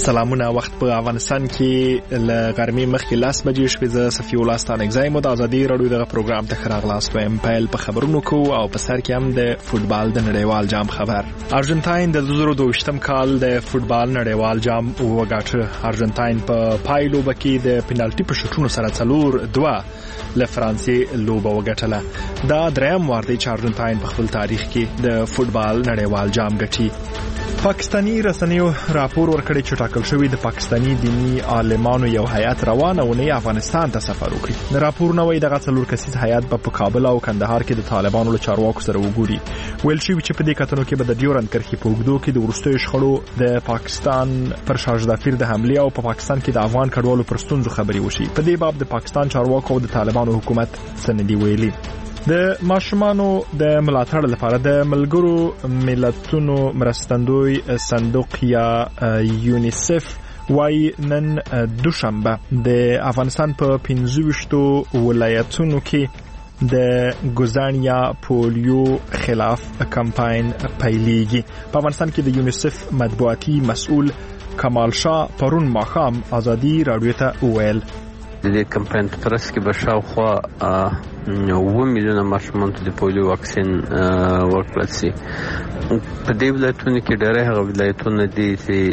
سلامونه. وخت په افغانستان کې ل غرمې مخکې 10 بجې شوې. زه صفي الله ستانګزی مو د ازادي رادیو دغه پروګرام ته راغلاست وایم. پیل په خبرونو کو او په سر کې هم د فوتبال د نړیوال جام خبر. ارجنټاین د 2022م کال د فوتبال نړیوال جام وګاټه. ارجنټاین په پایلو بکی د پنالټي په شوټونو سره 4-2 له فرانسې لوبه وګټله. دا دریم وار دی چې ارجنټاین په خپل تاریخ کې د فوتبال نړیوال جام ګټي. پاکستانی رسنیو راپور ورکړی چې ټاکل شوی د پاکستانی دینی عالمانو یو هیئت روانه ونی افغانستان ته سفر وکړي. د راپور نوې دغه څلور کسیز هیئت په کابل او کندهار کې د طالبانو له چارواکو سره وګوري. ویل شوی چې په دې کتنو کې به د ډیورند کرښې په اوږدو کې د وروستیو شخړو د پاکستان پر شاهزادافیر د حمله او په پاکستان کې د افغان کډوالو پر ستونزو خبري وشي. په دې باب د پاکستان چارواکو او د طالبانو حکومت سندې ویلي. د ماشومانو د ملاتړ لپاره د ملګرو ملتونو مرستندوی صندوق یا یونیسف وای نن دوشنبه د افغانستان په 15 ولایتونو کې د ګوزانیا پولیو خلاف کمپاین پیلېږي. په افغانستان کې د یونیسف مطبوعاتي مسؤل کمال شاه پرون ماښام ازادي رادیو ته وویل د دې کمپاین په ترڅ کې به شاوخوا 9 میلیونه ماشومان ته د پولیو واکسین ورکړل شي. په دې ولایتونو کې ډېر هغه ولایتونه دي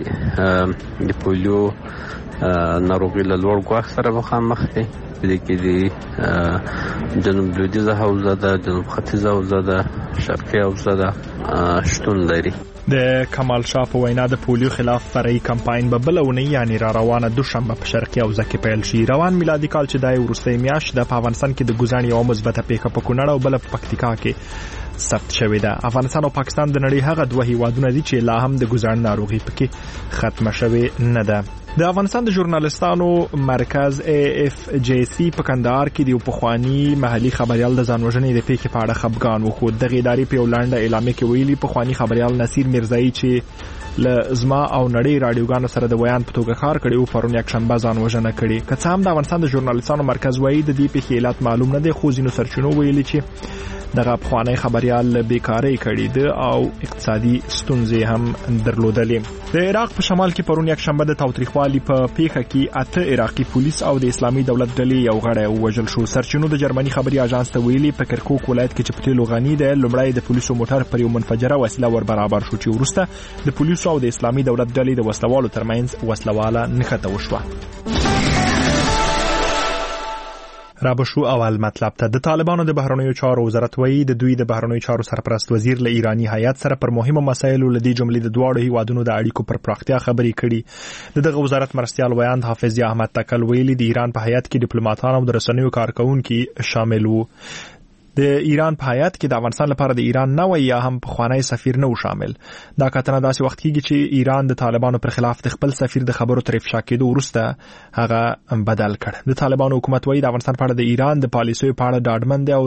چې د پولیو ناروغي له لوړ ګواښ سره مخامخ دي. دې کې د جنوب لویدیځه حوزه ده، جنوب ختیځه حوزه ده، شرقي حوزه ده شتون لري. د کمال شاه په وینا د پولیو خلاف فرعي کمپاین به بلونه یعنی را روانه دوشنبه په شرقي حوزه کې پیل شي. روان میلادي کال چې دای ورسته میاشت د افغانستان کې د ګوزان یو مثبته پیښه په کونړ او بل په پکتیکا کې ثبت شوې ده. افغانستان او پاکستان د نړۍ هغه دوه هیوادونه دي چې لا هم د ګوزان ناروغي پکې ختمه شوې نه ده. د افغانستان د ژورنالستانو مرکز AFJC په کندهار کې د پخوانی محلي خبريال د ځانوژنې د پیښې په اړه خبرګان وخو. د ادارې په وړاندې اعلامیه کې ویلي پخوانی خبريال نصیر مرزایی چې لزما او نړۍ رادیوګانو سره د بیان په توګه کار کړي او پرون یک شنبه ځانوژنه کړي. که څه هم د افغانستان د ژورنالستانو مرکز وایي د دې پیښې علت معلوم نه دی، خو ځینو سرچینو ویلي چې دغه پخوانی خبريال بیکاری کړي ده او اقتصادي ستونزې هم درلودلې. د عراق په شمال کې پرون یک شنبه د تاوتریخوالي په پیښه کې 8 عراقي پولیس او د اسلامي دولت ډلې یو غړی وژل شو. سرچینو د جرمني خبري اژانس ته ویلي په کرکوک ولایت کې چې په تیلو غني ده لومړی د پولیسو موټر پر یو منفجره وسیله ور برابر شو چې وروسته د پولیسو او د اسلامي دولت ډلې د وسلوالو ترمنځ وسلواله نښته وشوه. رابشو اول مطلب ته د طالبانو د بهرنیو چارو وزارت وایي د دوی د بهرنیو چارو سرپرست وزیر له ایرانی هیئت سره پر مهمو مسایلو لدی جملې د دواړو هیوادونو د اړیکو پر پراختیا خبرې کړي. دغه وزارت مرستيال ویاند حافظ احمد تکل ویلي د ایران په هیئت کې ډیپلوماټان او د رسنیو کارکونکو شامل وو. د ایران په هیئت کې د افغانستان لپاره د ایران نوې یا هم پخوانی سفیر نه شامل. دا کتنه داسې وخت کېږي چې ایران د طالبانو پر خلاف د خپل سفیر د خبرو تر افشا کېدو وروسته هغه بدل کړ. د طالبانو حکومت وایي د افغانستان په اړه د ایران د پالیسیو په اړه ډاډمن دی او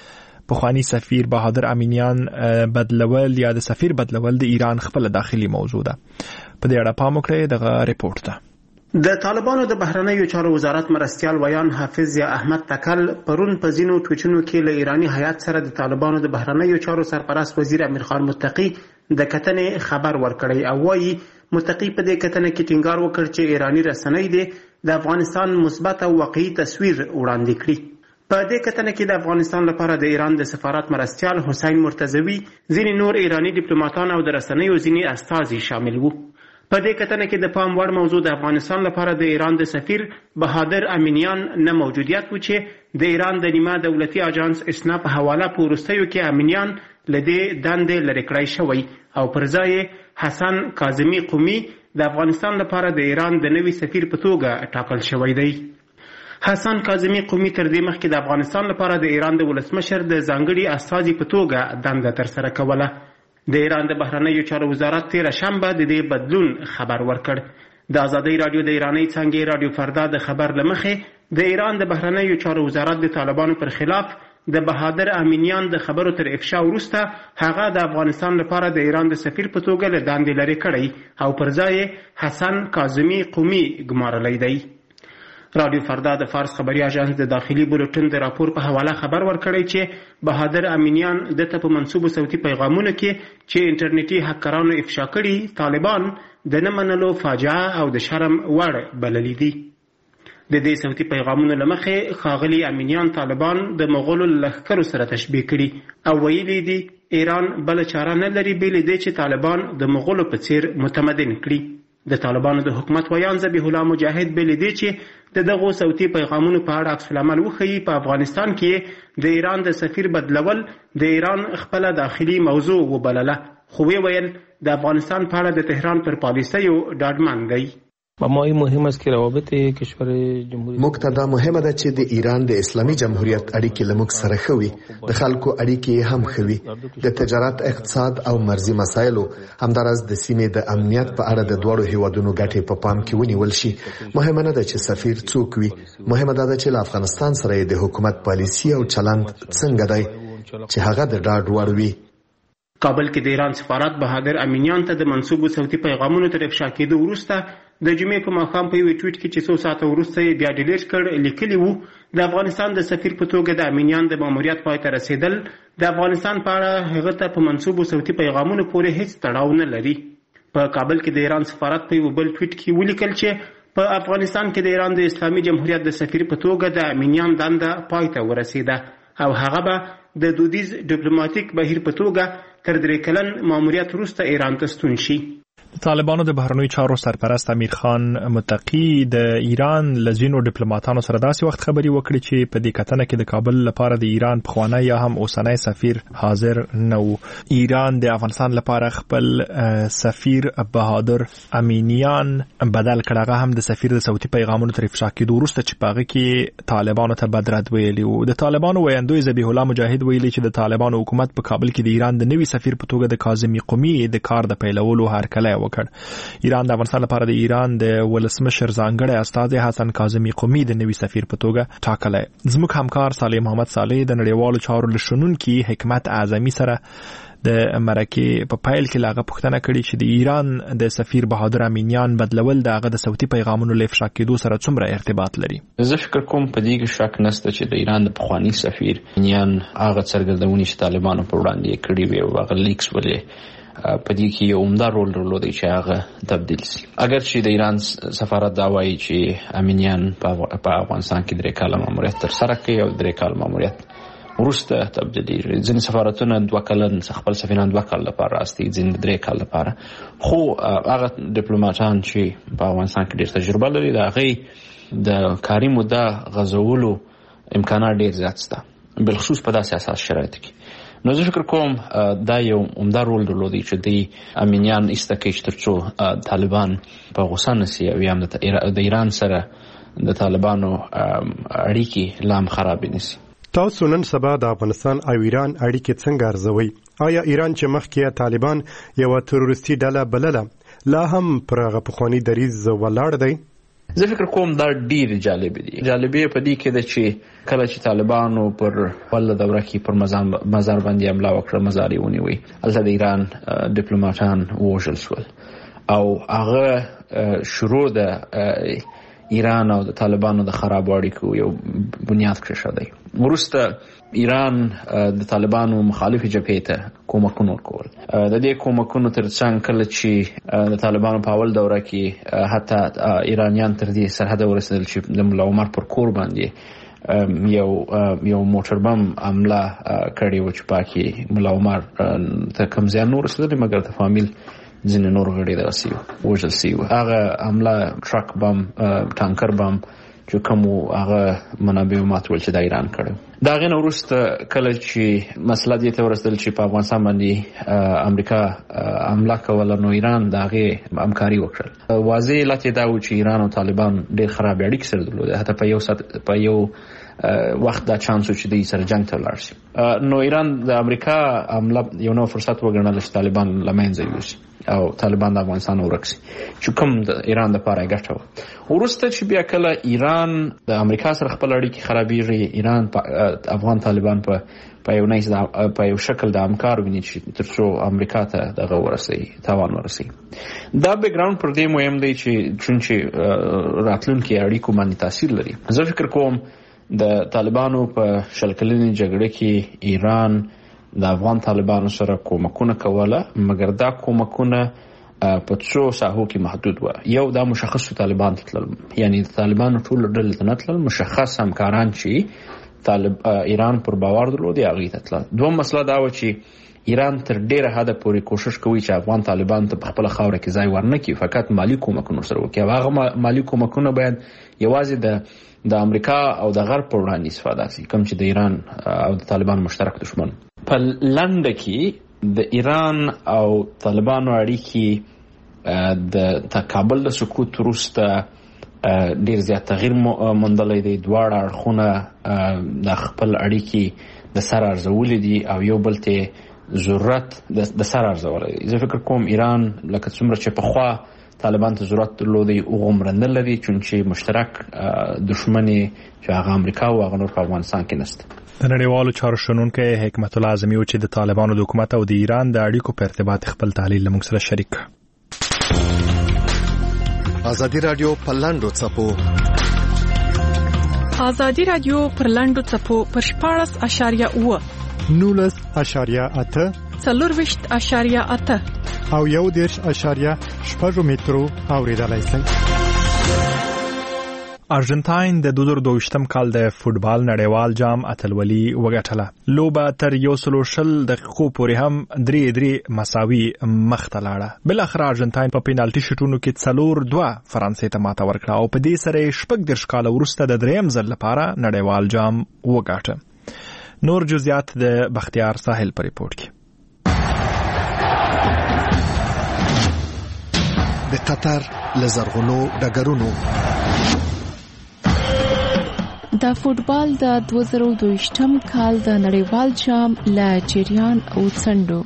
د پخوانی سفیر بهادر امینیان بدلول یا د سفیر بدلول د ایران خپل داخلي موضوع ده. په دې اړه پام وکړئ دغه ریپورت ته. د طالبانو د بهرنیو چارو وزارت مرستيال ویان حافظ احمد تکل پرون په ځینو ټویټونو کې له ایرانی هیئت سره د طالبانو د بهرنیو چارو سرپرست وزیر امیر خان متقی د کتنې خبر ورکړی او وایي متقی په دې کتنه کې ټینګار وکړ چې ایرانی رسنۍ د افغانستان مثبت او واقعي تصویر وړاندې کړي. په دې کتنه کې د افغانستان لپاره د ایران د سفارت مرستيال حسین مرتضوی، ځینې نور ایرانی ډیپلوماټان او د رسنیو ځینې استازي شامل وو. په دې کتنه کې د پام وړ موضوع د افغانستان لپاره د ایران د سفیر بهادر امینیان نه موجودیت و چې د ایران د نیمه دولتي اژانس اسنا په حواله په وروستیو کې امینیان لدې دندې لرې کړی شوی او پر ځای حسن کاظمی قومي د افغانستان لپاره د ایران د نوي سفیر په توګه ټاکل شوی دی. حسن کاظمی قومي تر دې مخکې د افغانستان لپاره د ایران د ولسمشر د ځانګړي استازي په توګه دنده ترسره کوله. د ایران د بهرنیو چارو وزارت تیر شنبه د دې بدلون خبر ورکړ. د ازادي رادیو د ایرانی څنګه رادیو فردا د خبر لمخې د ایران د بهرنیو چارو وزارت د طالبانو پر خلاف د بهادر امینیان د خبرو تر افشا وروسته هغه د افغانستان لپاره د ایران د سفیر په توګه له دندې لرې کړی او پر ځای حسن کاظمی قومي ګمارلی دی. رادیو فردا د فارس خبري اژانس د داخلي بولټن د راپور په حواله خبر ورکړی چې بهادر امینیان د ته په منسوبو صوتي پیغامونو کې چې انټرنیټي هکرانو افشا کړي طالبان د نه منلو فاجعه او د شرم وړ بللي دي. د دې صوتي پیغامونو له مخې ښاغلي امینیان طالبان د مغولو لښکرو سره تشبیه کړي او ویلي دي ایران بله چاره نه لري بې له دې چې طالبان د مغولو په څیر متمدن کړي. د طالبانو د حکومت ویان ذبیح الله مجاهد بې له دې چې د دغو صوتي پیغامونو په اړه عکس العمل وښیي په افغانستان کې د ایران د سفیر بدلول د ایران خپله داخلي موضوع وبلله، خو ویل د افغانستان په اړه د تهران پر پالیسیو ډاډمن دی. موږ ته دا مهمه ده چې د ایران د اسلامي جمهوریت اړیکې له موږ سره ښه وي، د خلکو اړیکې هم ښه وي، د تجارت، اقتصاد او مرزي مسایلو همداراز د سیمې د امنیت په اړه د دواړو هیوادونو ګټې په پام کې ونیول شي. مهمه نه ده چې سفیر څوک وي، مهمه ده چې له افغانستان سره د حکومت پالیسي او چلند څنګه دی چې هغه د ډاډ وړ وي. کابل کې د ایران سفارت بهادر امینیان ته د منسوبو صوتي پیغامونو تر افشا کېدو وروسته د جمعې په ماښام په یوه ټویټ کې چې څو ساعته وروسته یې بیا ډیلیټ کړ لیکلي وو د افغانستان د سفیر په توګه د امینیان د ماموریت پای ته رسېدل د افغانستان په اړه هغه ته په منسوبو صوتي پیغامونو پورې هیڅ تړاو نه لري. په کابل کې د ایران سفارت په یو بل ټویټ کې ولیکل چې په افغانستان کې د ایران د اسلامي جمهوریت د سفیر په توګه د امینیان دنده پای ته ورسېده او هغه به د دودیز ډیپلوماټیک بهیر په توګه تر 3 کلن ماموریت وروسته ایران ته ستون شي. طالبانو د بهرنیو چارو سرپرست امیر خان متقي د ایران له ځینو ډیپلوماټانو سره داسې وخت خبرې وکړې چې په دې کتنه کې د کابل لپاره د ایران پخوانی یا هم اوسنی سفیر حاضر نه و. ایران د افغانستان لپاره خپل سفیر بهادر امینیان بدل کړ، هغه هم د سفیر د صوتي پیغامونو تر افشا کېدو وروسته چې په هغه کې طالبانو ته بد رد ویلي و. د طالبانو ویاندوی ذبیح الله مجاهد ویلي چې د طالبانو حکومت په کابل کې د ایران د نوي سفیر په توګه د کاظمي قومي د کار د پیلولو هرکلی وکړ. ایران د افغانستان لپاره د ایران د ولسمشر ځانګړی استازی حسن کاظمي قومي د نوي سفیر په توګه ټاکلی. زموږ همکار صالح محمد صالح د نړیوالو چارو له شنونکي حکمت اعظمي سره د مرکې په پیل کې لاغه پوښتنه کړې چې د ایران د سفیر بهادر امینیان بدلول د هغه د صوتي پیغامونو له افشا کېدو سره څومره ارتباط لري. زه فکر کوم په دې کې شک نشته چې د ایران د پخوانی سفیر امینیان هغه څرګندونې چې طالبانو پر وړاندې کړې وي او هغه لیکس ولې په دې کې یو عمده رول درلودی چې هغه تبدیل شي. اگر چې د ایران سفارت دا وایي چې امینیان په افغانستان کې 3 کاله ماموریت تر سره کوي او 3 کاله ماموریت وروسته تبدیلیږي، ځینې سفارتونه 2 کلن خپل سفیران 2 کال لپاره راستي، ځینې 3 کال لپاره، خو هغه ډیپلوماټان چې په افغانستان کې ډېر تجربه لري د هغې د کاري موده غځولو امکانات ډېر زیات شته، بالخصوص په داسې اساس شرایطو کې. نو زه فکر کوم دا یو عمده رول درلودی چې د امینیان ایسته کوي تر څو طالبان په غوسه نشي او هم د ایران سره د طالبانو اړیکې لام خراب نشي. تاسو نن سبا د افغانستان او ایران اړیکې څنګه ارزوي؟ آیا ایران چې مخکې طالبان یو تروریستي ډله بلله لا هم پر هغه پخوانی دریځ ولاړ دی؟ زه فکر کوم دا ډیر جالب دي. جالبه په دې کې ده چې کله چې طالبانو پر ول دوره کې پر مزار باندې حمله وکړه، مزار یې ونیوی، هلته د ایران ډیپلوماټان ووژل شول او هغه شروع د ایران او د طالبانو د خراب اړیکو یو بنیاد کېښودی. وروسته ایران د طالبانو مخالفې جبهې ته کومکونه ورکول. د دې کومکونو ترڅنګ کله چې د طالبانو په اول دوره کې حتی ایرانیان تر دې سرحده ورسېدل چې د ملا عمر پر کور باندې یو موټر بم حمله کړې وه چې پاکې ملا عمر ته کم زیان نه ورسېدلی، مګر د فامیل ځینې نور غړي دغسې وژل سوي وو. هغه حمله ټرک بم، ټانکر بم چې کوم هغه منابع ماتول چې د ایران کړی. د هغې نه وروسته کله چې مسله دې ته ورسېدل چې په افغانستان باندې امریکا حمله کوله، نو ایران د هغې همکاري وکړل. واضح علت یې دا و چې ایران او طالبان ډېر خراب اړیکې سره درلودې، حتی په یو وخت دا چانس و چې دوی سره جنګ ته ولاړ شي. نو ایران د امریکا حمله یو نوی فرصت وګڼله چې طالبان له منځه یوسي او طالبان د افغانستان ورک شي، چې کوم د ایران دپاره یې ګټه وه. وروسته چې بیا کله ایران د امریکا سره خپل اړیکې خرابېږي، ایران افغان طالبان په یو شکل د همکار ویني چې تر څو امریکا ته دغه ورسوي، تاوان ورسوي. دا بیکګراوند پر دې مهم دی چې چونچې راتلونکي اړیکو باندې تاثیر لري. زه فکر کوم د طالبانو په 20 کلنې جګړه کې ایران د افغان طالبانو سره کومکونه کوله، مګر دا کومکونه په څو ساحو کې محدود و. یو دا مشخص طالبان تل، یعنی طالبان ټول ډلې ته نتل مشخص همکاران چې ایران پر باور درلود هغه ته تل. دوم مسله دا و چې ایران تر ډیره حد پورې کوشش کوي چې افغان طالبان ته په خپل خاور کې ځای ورنکړي، فقط مالی کومکونه سره وکړي. هغه مالی کومکونه باید یوازې د امریکا او د غرب پر وړاندې استفاده شي، کوم چې د ایران او د طالبان مشترک دشمن. په لنډه کې د ایران او طالبانو اړیکې د کابل د سقوط وروسته ډیر زیات تغییر موندلی دی. دواړه اړخونه د خپل اړیکې د سر ارزولې دي او یو بل ته ضرورت د سر ارزولی دی. زه فکر کوم ایران لکه څومره چې پخوا طالبان ته ضرورت درلودی هغومره نه لري، چون چې مشترک دشمن چې هغه امریکا او هغه نور په افغانستان کې نشته. د نړیوالو چارو شنونکی حکمت الله اعظمي چې د طالبانو د حکومت او د ایران د اړیکو په ارتباط خپل تحلیل موږ سره شریک. ازادي رادیو پر لاندو څپو ازادي رادیو پر لاندو څپو پر 14.8 19.8 24.8 او 1.8 مترو اوریدلای شئ. ارجنټاین د 2022م کال د فوتبال نړیوال جام اتلولي وګټله. لوبه تر 120 دقیقو پورې هم 3-3 مساوي مخته لاړه. بل اخر ارجنټاین په پینالټي شوټونو کې 4-2 فرانسې ته ماته ورکړه او په دې سره 14 کال وروسته د دریم ځل لپاره نړیوال جام وګاټه. نور جزئیات د بختیار ساحل پر ریپورت کې. د قطر لزرغونو ډګرونو د فوتبال د 2022م کال د نړیوال جام له جریان او څنډو.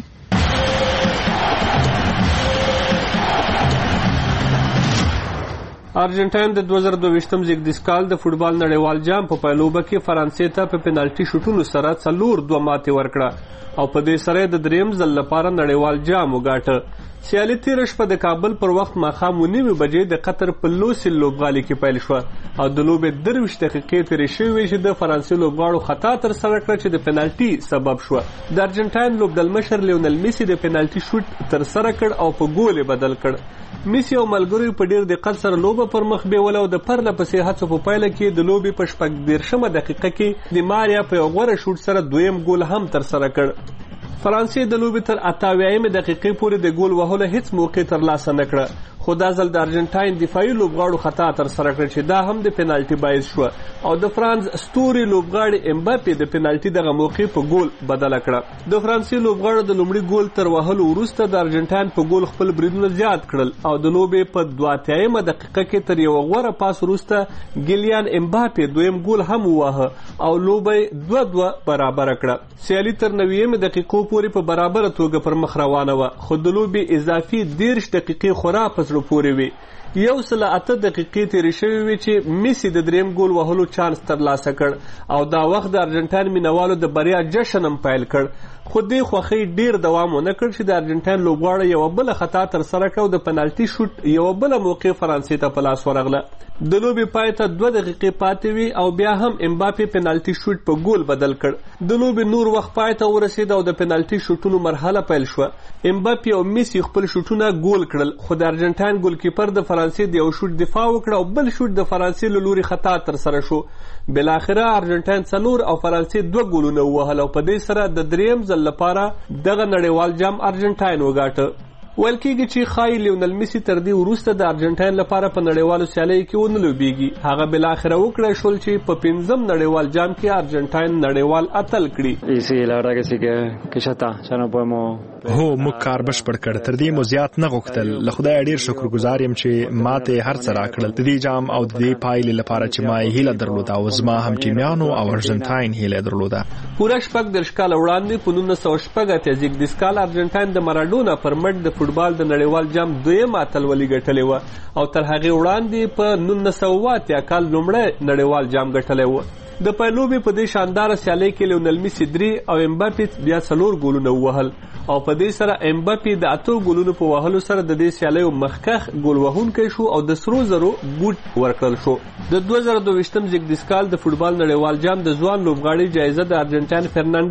ارجنټاین د 2022م زیږدیز کال د فوتبال نړیوال جام په پایلوبه کې فرانسې ته په پینالټي شوټونو سره 4-2 ماتې ورکړه او په دې سره د دریم ځل لپاره نړیوال جام وګاټه. سیالي تېره شپه د کابل پر وخت ماښام 9 بجې د قطر په لوسیل لوبغالي کې پیل شوه او د لوبې 23 دقیقې تېرې شوې چې د فرانسې لوبغاړو خطا ترسره کړه چې د پینالټي سبب شوه. د ارجنټاین لوبډلمشر لیونل میسي د پینالټي شوټ ترسره کړ او په ګول بدل کړ. میسي او ملګرو په ډیر دقت سره لوبه پر مخ بیوله او د پرله پسې هڅو په پایله کې د لوبې په 14 دقیقه کې د ماریا په غوړه شوټ سره دویم ګول هم ترسره کړ. فرانسې د لوبې تر 88 دقیقې پورې د ګول وهلو هیڅ موقع ترلاسه نه کړه، خو دا ځل د ارجنټاین دفاعي لوبغاړو خطا ترسره کړه چې دا هم د پینالټي باعث شوه او د فرانس ستوري لوبغاړي امباپي د پینالټي دغه موقع په ګول بدله کړه. د فرانسې لوبغاړو د لومړي ګول تر وهلو وروسته د ارجنټاین په ګول خپل بریدونه زیات کړل او د لوبې په 82 دقیقه کې تر یو غوره پاس وروسته ګیلیان امباپي دویم ګول هم وواهه او لوبې 2-2 برابر کړه. سیالي تر 90 دقیقو پورې په برابر توګه پر مخ روانه وه، خو د لوبې اضافي 13 دقیقې خورا په زړه پورې وي. 108 دقیقې تېرې شوې وې چې میسي د دریم ګول وهلو چانس ترلاسه کړ او دا وخت د ارجنټاین مینوالو د بریا جشن هم پیل کړ. خو دې خوښۍ ډیر دوام ونه کړ چې د ارجنټاین لوبغاړی یوه بله خطا ترسره کړه او د پنالټي شوټ یوه بله موقع فرانسې ته په لاس ورغله. د لوبې پای ته 2 دقیقې پاتې وي او بیا هم امباپي پنالټي شوټ په ګول بدل کړ. د لوبې نور وخت پای ته ورسېد او د پنالټي شوټونو مرحله پیل شوه. امباپي او میسي خپل شوټونه ګول کړل، خو د ارجنټاین ګولکیپر د فرانسې د یو شوټ دفاع وکړه او بل شوټ د فرانسې له لوري خطا ترسره شو. بالاخره ارجنټاین 4 او فرانسې 2 ګولونه ووهل او په دې سره د دریم ځل لپاره دغه نړیوال جام ارجنټاین وګاټه. ویل کېږي چې ښایي لیونل میسي تر دې وروسته د ارجنټاین لپاره په نړیوالو سیالیو کې ونه لوبېږي. هغه بالاخره وکړی شول چې په 5م نړیوال جام کې ارجنټاین نړیوال اتل کړي. هو موږ کار بشپړ کړ، تر دې مو زیات نه غوښتل. له خدای ډیر شکرګزار یم چې ماته هر څه راکړل. د دې جام او د دې پایلې لپاره چې ما یې هیله درلوده او زما هم ټیمیانو او ارجنټاین هیله درلوده. پوره 14 کاله وړاندې په 1980 زیږدیز کال ارجنټاین د مارادونا پر مټ د فوتبال د نړیوال جام 2م اتلولي ګټلې وه او تر هغې وړاندې په 1980 کال لومړی نړیوال جام ګټلی و. د پایلوبې په دې شانداره سیالۍ کې لیونل میسي 3 او امباپي بیا 4 ګولونه ووهل او په دې سره امباپي د 8 ګولونو په وهلو سره د دې سیالیو مخکښ ګول وهونکی شو او د سرو زرو بوټ ورکړل شو. د 2022م زیږدیز کال د فوتبال نړیوال جام د ځوان لوبغاړي جایزه د ارجنټاین فرناندو